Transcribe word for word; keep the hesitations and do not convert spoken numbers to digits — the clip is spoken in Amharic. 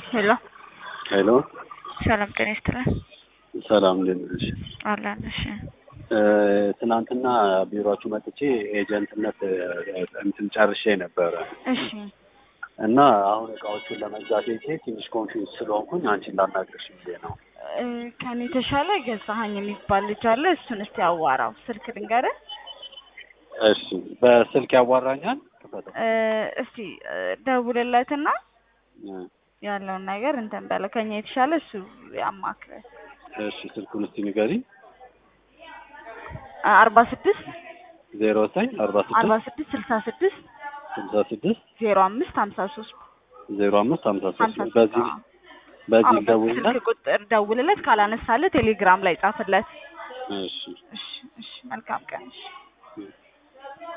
ሄሎ ሄሎ ሰላም ጤና ይስጥልኝ። ሰላም እንደምን ነሽ? አለን። እሺ ትናንትና ቢሮአችሁ መጥቼ ኤጀንትነት እንትን ጨርሼ ነበረ። እሺ እና አሁን እቃዎቹን ለመግዛት ሄጄ ትንሽ ኮንፊውዝ ስለሆንኩኝ አንቺን ላናግርሽ ብዬ ነው። ከኔ የተሻለ ገዛኸኝ የሚባል ልጅ አለ። እሱን እስቲ አዋራው። ስልክ ልንገርህ። እሺ በስልክ ያዋራኛል? ክፈተው እስቲ ደውልለትና ያለውን ነገር እንትን በለ። ከኛ የተሻለ እሱ ያማክራል። እሺ ስልኩን እስቲ ንገሪኝ። አርባ ስድስት ዜሮ ዘጠኝ አርባ ስድስት አርባ ስድስት ስልሳ ስድስት ስልሳ ስድስት ዜሮ አምስት ሀምሳ ሶስት ዜሮ አምስት ሀምሳ ሶስት በዚህ በዚህ ደውልለት። ስልክ ቁጥር ደውልለት። ካላነሳለ ቴሌግራም ላይ ጻፍለት። እሺ እሺ እሺ መልካም ቀን። እሺ